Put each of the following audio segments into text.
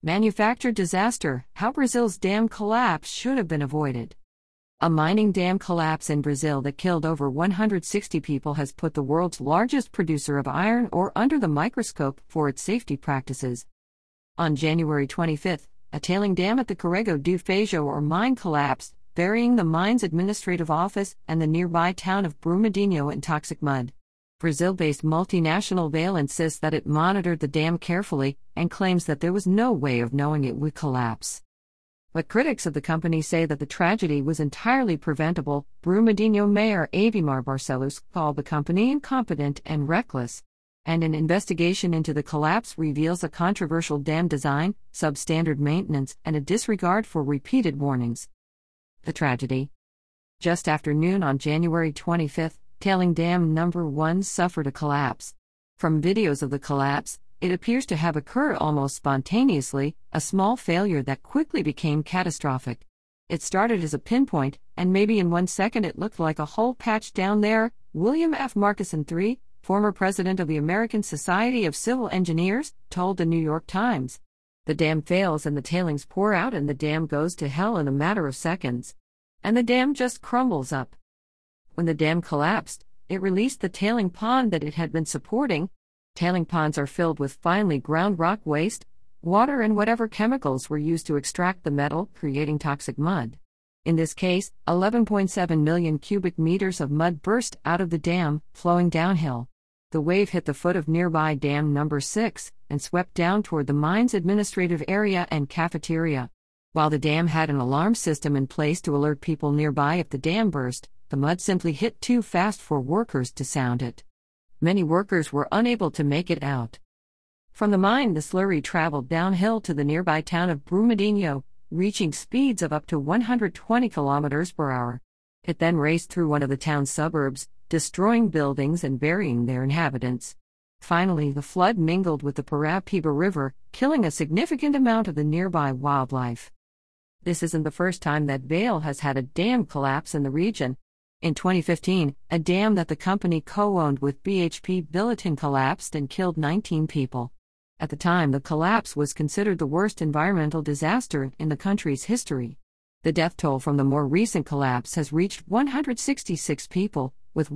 Manufactured disaster: how Brazil's dam collapse should have been avoided. A mining dam collapse in Brazil that killed over 160 people has put the world's largest producer of iron ore under the microscope for its safety practices. On January 25, a tailing dam at the Corrego do Feijão ore mine collapsed, burying the mine's administrative office and the nearby town of Brumadinho in toxic mud. Brazil-based multinational Vale insists that it monitored the dam carefully and claims that there was no way of knowing it would collapse. But critics of the company say that the tragedy was entirely preventable. Brumadinho Mayor Avimar Barcelos called the company incompetent and reckless. And an investigation into the collapse reveals a controversial dam design, substandard maintenance, and a disregard for repeated warnings. The tragedy. Just after noon on January 25, Tailing Dam No. 1 suffered a collapse. From videos of the collapse, it appears to have occurred almost spontaneously, a small failure that quickly became catastrophic. It started as a pinpoint, and maybe in 1 second it looked like a hole patched down there. William F. Markison III, former president of the American Society of Civil Engineers, told the New York Times. The dam fails and the tailings pour out and the dam goes to hell in a matter of seconds. And the dam just crumbles up. When the dam collapsed, it released the tailing pond that it had been supporting. Tailing ponds are filled with finely ground rock waste, water, and whatever chemicals were used to extract the metal, creating toxic mud. In this case, 11.7 million cubic meters of mud burst out of the dam, flowing downhill. The wave hit the foot of nearby Dam No. 6 and swept down toward the mine's administrative area and cafeteria. While the dam had an alarm system in place to alert people nearby if the dam burst, the mud simply hit too fast for workers to sound it. Many workers were unable to make it out. From the mine, the slurry traveled downhill to the nearby town of Brumadinho, reaching speeds of up to 120 km per hour. It then raced through one of the town's suburbs, destroying buildings and burying their inhabitants. Finally, the flood mingled with the Parapiba River, killing a significant amount of the nearby wildlife. This isn't the first time that Vale has had a dam collapse in the region. In 2015, a dam that the company co-owned with BHP Billiton collapsed and killed 19 people. At the time, the collapse was considered the worst environmental disaster in the country's history. The death toll from the more recent collapse has reached 166 people, with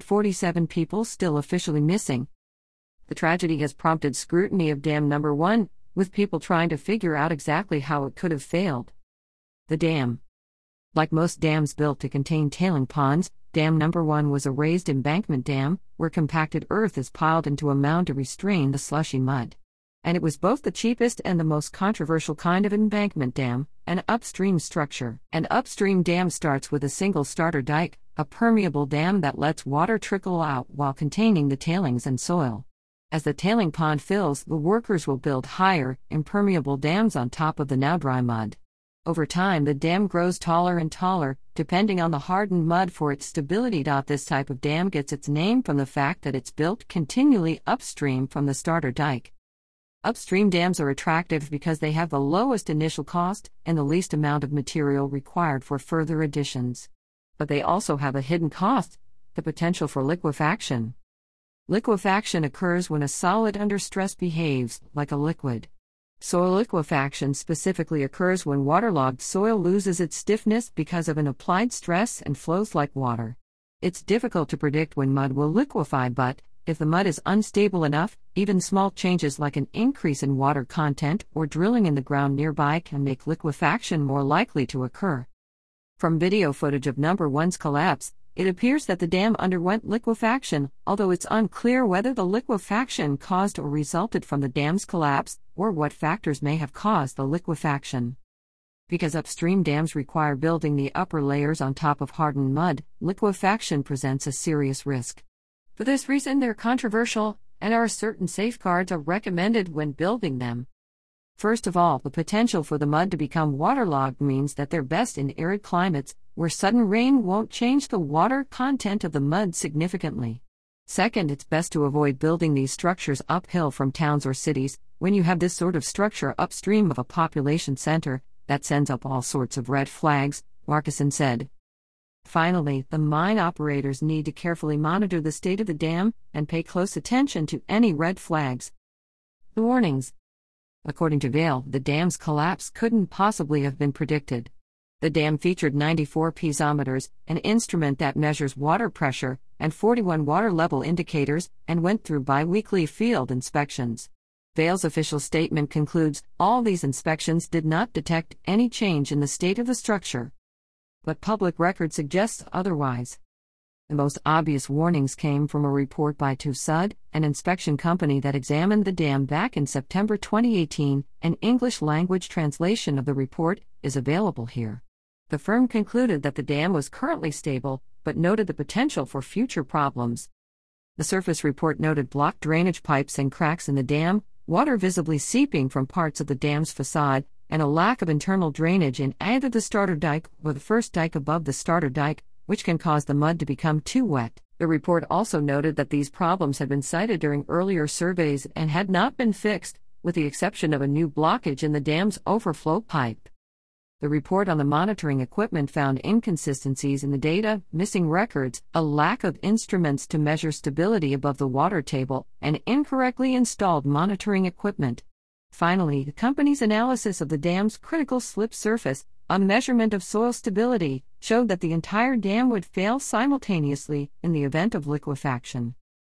147 people still officially missing. The tragedy has prompted scrutiny of Dam No. 1, with people trying to figure out exactly how it could have failed. The dam. Like most dams built to contain tailing ponds, Dam No. 1 was a raised embankment dam, where compacted earth is piled into a mound to restrain the slushy mud. And it was both the cheapest and the most controversial kind of embankment dam, an upstream structure. An upstream dam starts with a single starter dike, a permeable dam that lets water trickle out while containing the tailings and soil. As the tailing pond fills, the workers will build higher, impermeable dams on top of the now dry mud. Over time, the dam grows taller and taller, depending on the hardened mud for its stability. This type of dam gets its name from the fact that it's built continually upstream from the starter dike. Upstream dams are attractive because they have the lowest initial cost and the least amount of material required for further additions. But they also have a hidden cost: the potential for liquefaction. Liquefaction occurs when a solid under stress behaves like a liquid. Soil liquefaction specifically occurs when waterlogged soil loses its stiffness because of an applied stress and flows like water. It's difficult to predict when mud will liquefy, but if the mud is unstable enough, even small changes like an increase in water content or drilling in the ground nearby can make liquefaction more likely to occur. From video footage of No. 1's collapse, it appears that the dam underwent liquefaction, although it's unclear whether the liquefaction caused or resulted from the dam's collapse, or what factors may have caused the liquefaction. Because upstream dams require building the upper layers on top of hardened mud, liquefaction presents a serious risk. For this reason, they're controversial, and certain safeguards are recommended when building them. First of all, the potential for the mud to become waterlogged means that they're best in arid climates, where sudden rain won't change the water content of the mud significantly. Second, it's best to avoid building these structures uphill from towns or cities. When you have this sort of structure upstream of a population center, that sends up all sorts of red flags, Markison said. Finally, the mine operators need to carefully monitor the state of the dam and pay close attention to any red flags. The warnings. According to Vale, the dam's collapse couldn't possibly have been predicted. The dam featured 94 piezometers, an instrument that measures water pressure, and 41 water level indicators, and went through bi-weekly field inspections. Vale's official statement concludes, all these inspections did not detect any change in the state of the structure. But public record suggests otherwise. The most obvious warnings came from a report by TÜV, an inspection company that examined the dam back in September 2018. An English-language translation of the report is available here. The firm concluded that the dam was currently stable, but noted the potential for future problems. The surface report noted blocked drainage pipes and cracks in the dam, water visibly seeping from parts of the dam's facade, and a lack of internal drainage in either the starter dike or the first dike above the starter dike, which can cause the mud to become too wet. The report also noted that these problems had been cited during earlier surveys and had not been fixed, with the exception of a new blockage in the dam's overflow pipe. The report on the monitoring equipment found inconsistencies in the data, missing records, a lack of instruments to measure stability above the water table, and incorrectly installed monitoring equipment. Finally, the company's analysis of the dam's critical slip surface, a measurement of soil stability, showed that the entire dam would fail simultaneously in the event of liquefaction.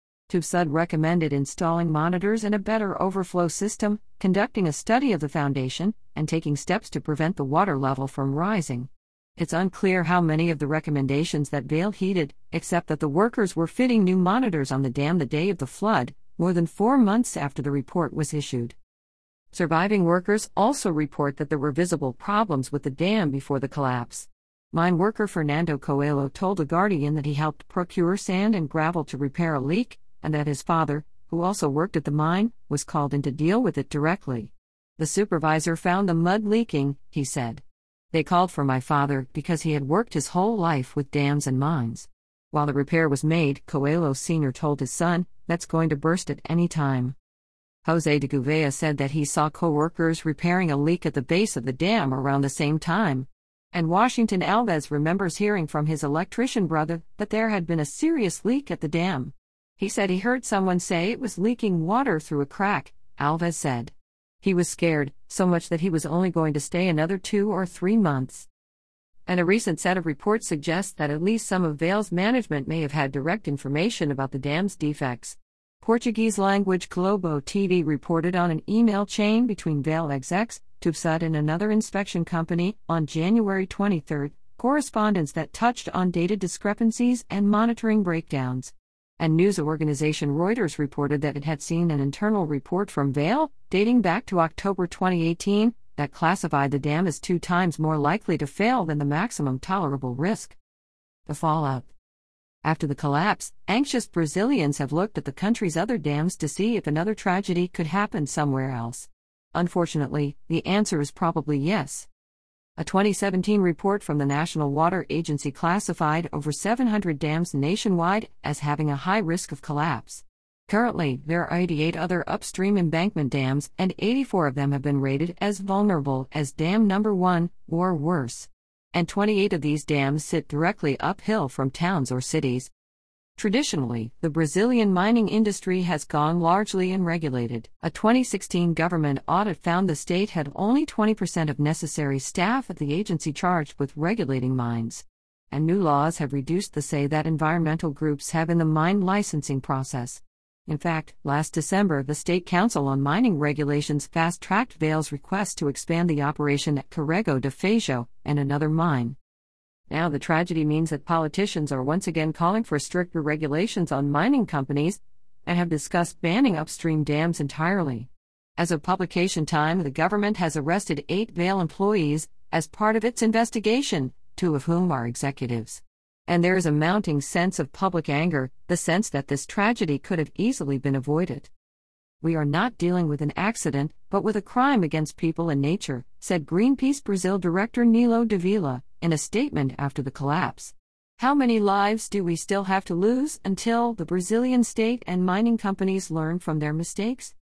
TÜV recommended installing monitors and a better overflow system, conducting a study of the foundation, and taking steps to prevent the water level from rising. It's unclear how many of the recommendations that Vale heeded, except that the workers were fitting new monitors on the dam the day of the flood, more than 4 months after the report was issued. Surviving workers also report that there were visible problems with the dam before the collapse. Mine worker Fernando Coelho told The Guardian that he helped procure sand and gravel to repair a leak, and that his father, who also worked at the mine, was called in to deal with it directly. The supervisor found the mud leaking, he said. They called for my father because he had worked his whole life with dams and mines. While the repair was made, Coelho Sr. told his son, that's going to burst at any time. Jose de Gouveia said that he saw co-workers repairing a leak at the base of the dam around the same time. And Washington Alves remembers hearing from his electrician brother that there had been a serious leak at the dam. He said he heard someone say it was leaking water through a crack, Alves said. He was scared, so much that he was only going to stay another 2 or 3 months. And a recent set of reports suggests that at least some of Vale's management may have had direct information about the dam's defects. Portuguese-language Globo TV reported on an email chain between Vale execs, TÜV and another inspection company, on January 23, correspondence that touched on data discrepancies and monitoring breakdowns. And news organization Reuters reported that it had seen an internal report from Vale, dating back to October 2018, that classified the dam as 2 times more likely to fail than the maximum tolerable risk. The fallout. After the collapse, anxious Brazilians have looked at the country's other dams to see if another tragedy could happen somewhere else. Unfortunately, the answer is probably yes. A 2017 report from the National Water Agency classified over 700 dams nationwide as having a high risk of collapse. Currently, there are 88 other upstream embankment dams, and 84 of them have been rated as vulnerable as Dam Number 1 or worse. And 28 of these dams sit directly uphill from towns or cities. Traditionally, the Brazilian mining industry has gone largely unregulated. A 2016 government audit found the state had only 20% of necessary staff at the agency charged with regulating mines. And new laws have reduced the say that environmental groups have in the mine licensing process. In fact, last December, the State Council on Mining Regulations fast-tracked Vale's request to expand the operation at Carrego de Feijó and another mine. Now the tragedy means that politicians are once again calling for stricter regulations on mining companies and have discussed banning upstream dams entirely. As of publication time, the government has arrested 8 Vale employees as part of its investigation, 2 of whom are executives. And there is a mounting sense of public anger, the sense that this tragedy could have easily been avoided. We are not dealing with an accident, but with a crime against people and nature, said Greenpeace Brazil director Nilo de Vila, in a statement after the collapse. How many lives do we still have to lose until the Brazilian state and mining companies learn from their mistakes?